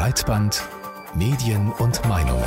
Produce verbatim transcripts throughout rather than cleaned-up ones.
Breitband, Medien und Meinungen.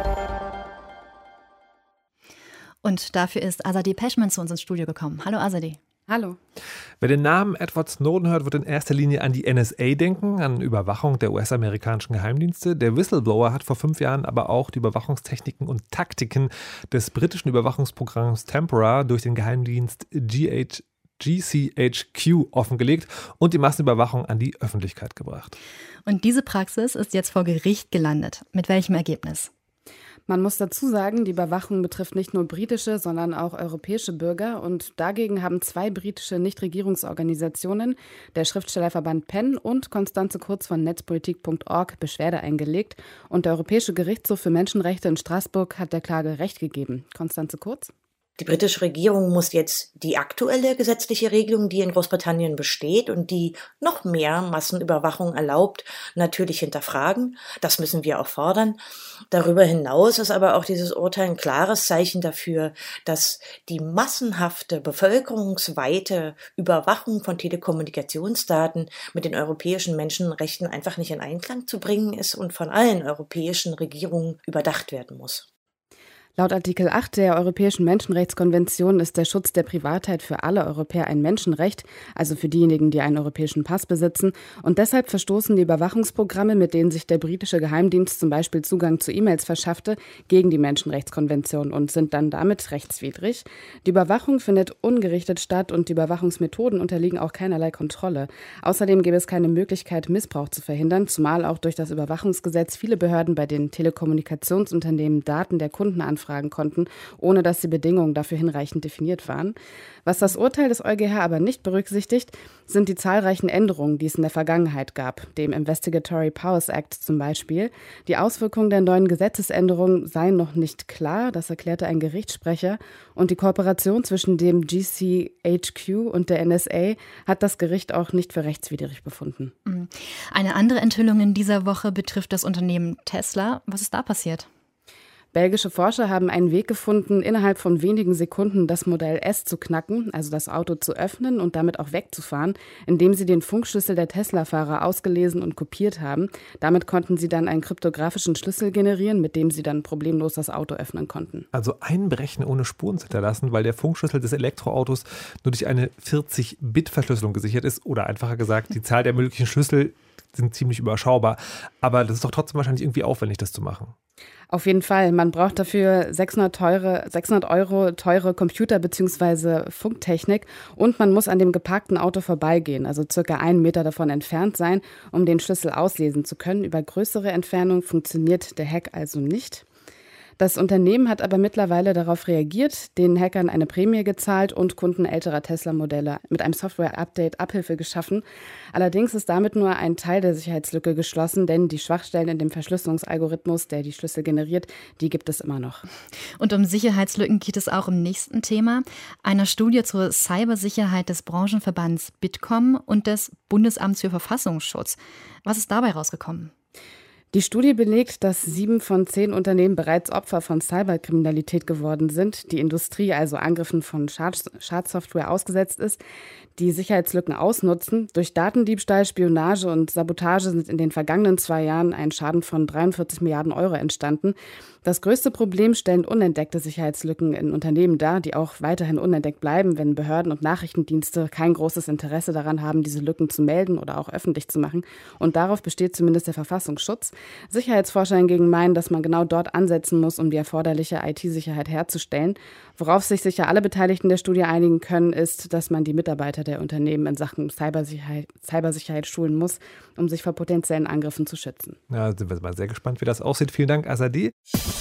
Und dafür ist Azadeh Peschman zu uns ins Studio gekommen. Hallo Azadeh. Hallo. Wer den Namen Edward Snowden hört, wird in erster Linie an die N S A denken, an Überwachung der U S-amerikanischen Geheimdienste. Der Whistleblower hat vor fünf Jahren aber auch die Überwachungstechniken und Taktiken des britischen Überwachungsprogramms Tempora durch den Geheimdienst G H G C H Q offengelegt und die Massenüberwachung an die Öffentlichkeit gebracht. Und diese Praxis ist jetzt vor Gericht gelandet. Mit welchem Ergebnis? Man muss dazu sagen, die Überwachung betrifft nicht nur britische, sondern auch europäische Bürger. Und dagegen haben zwei britische Nichtregierungsorganisationen, der Schriftstellerverband Penn und Constanze Kurz von netzpolitik punkt org, Beschwerde eingelegt. Und der Europäische Gerichtshof für Menschenrechte in Straßburg hat der Klage Recht gegeben. Constanze Kurz? Die britische Regierung muss jetzt die aktuelle gesetzliche Regelung, die in Großbritannien besteht und die noch mehr Massenüberwachung erlaubt, natürlich hinterfragen. Das müssen wir auch fordern. Darüber hinaus ist aber auch dieses Urteil ein klares Zeichen dafür, dass die massenhafte, bevölkerungsweite Überwachung von Telekommunikationsdaten mit den europäischen Menschenrechten einfach nicht in Einklang zu bringen ist und von allen europäischen Regierungen überdacht werden muss. Laut Artikel acht der Europäischen Menschenrechtskonvention ist der Schutz der Privatheit für alle Europäer ein Menschenrecht, also für diejenigen, die einen europäischen Pass besitzen. Und deshalb verstoßen die Überwachungsprogramme, mit denen sich der britische Geheimdienst zum Beispiel Zugang zu E-Mails verschaffte, gegen die Menschenrechtskonvention und sind dann damit rechtswidrig. Die Überwachung findet ungerichtet statt und die Überwachungsmethoden unterliegen auch keinerlei Kontrolle. Außerdem gäbe es keine Möglichkeit, Missbrauch zu verhindern, zumal auch durch das Überwachungsgesetz viele Behörden bei den Telekommunikationsunternehmen Daten der Kunden anfragen konnten, ohne dass die Bedingungen dafür hinreichend definiert waren. Was das Urteil des EuGH aber nicht berücksichtigt, sind die zahlreichen Änderungen, die es in der Vergangenheit gab, dem Investigatory Powers Act zum Beispiel. Die Auswirkungen der neuen Gesetzesänderungen seien noch nicht klar, das erklärte ein Gerichtssprecher. Und die Kooperation zwischen dem G C H Q und der N S A hat das Gericht auch nicht für rechtswidrig befunden. Eine andere Enthüllung in dieser Woche betrifft das Unternehmen Tesla. Was ist da passiert? Belgische Forscher haben einen Weg gefunden, innerhalb von wenigen Sekunden das Modell S zu knacken, also das Auto zu öffnen und damit auch wegzufahren, indem sie den Funkschlüssel der Tesla-Fahrer ausgelesen und kopiert haben. Damit konnten sie dann einen kryptografischen Schlüssel generieren, mit dem sie dann problemlos das Auto öffnen konnten. Also einbrechen ohne Spuren zu hinterlassen, weil der Funkschlüssel des Elektroautos nur durch eine vierzig-Bit-Verschlüsselung gesichert ist. Oder einfacher gesagt, die Zahl der möglichen Schlüssel sind ziemlich überschaubar. Aber das ist doch trotzdem wahrscheinlich irgendwie aufwendig, das zu machen. Auf jeden Fall. Man braucht dafür sechshundert, teure, sechshundert Euro teure Computer- bzw. Funktechnik und man muss an dem geparkten Auto vorbeigehen, also circa einen Meter davon entfernt sein, um den Schlüssel auslesen zu können. Über größere Entfernung funktioniert der Hack also nicht. Das Unternehmen hat aber mittlerweile darauf reagiert, den Hackern eine Prämie gezahlt und Kunden älterer Tesla-Modelle mit einem Software-Update Abhilfe geschaffen. Allerdings ist damit nur ein Teil der Sicherheitslücke geschlossen, denn die Schwachstellen in dem Verschlüsselungsalgorithmus, der die Schlüssel generiert, die gibt es immer noch. Und um Sicherheitslücken geht es auch im nächsten Thema, einer Studie zur Cybersicherheit des Branchenverbands Bitkom und des Bundesamts für Verfassungsschutz. Was ist dabei rausgekommen? Die Studie belegt, dass sieben von zehn Unternehmen bereits Opfer von Cyberkriminalität geworden sind, die Industrie also Angriffen von Schad- Schadsoftware ausgesetzt ist, die Sicherheitslücken ausnutzen. Durch Datendiebstahl, Spionage und Sabotage sind in den vergangenen zwei Jahren ein Schaden von dreiundvierzig Milliarden Euro entstanden. Das größte Problem stellen unentdeckte Sicherheitslücken in Unternehmen dar, die auch weiterhin unentdeckt bleiben, wenn Behörden und Nachrichtendienste kein großes Interesse daran haben, diese Lücken zu melden oder auch öffentlich zu machen. Und darauf besteht zumindest der Verfassungsschutz. Sicherheitsforscher hingegen meinen, dass man genau dort ansetzen muss, um die erforderliche I T-Sicherheit herzustellen. Worauf sich sicher alle Beteiligten der Studie einigen können, ist, dass man die Mitarbeiter der Unternehmen in Sachen Cybersicherheit, Cybersicherheit schulen muss, um sich vor potenziellen Angriffen zu schützen. Ja, sind wir mal sehr gespannt, wie das aussieht. Vielen Dank, Azadeh.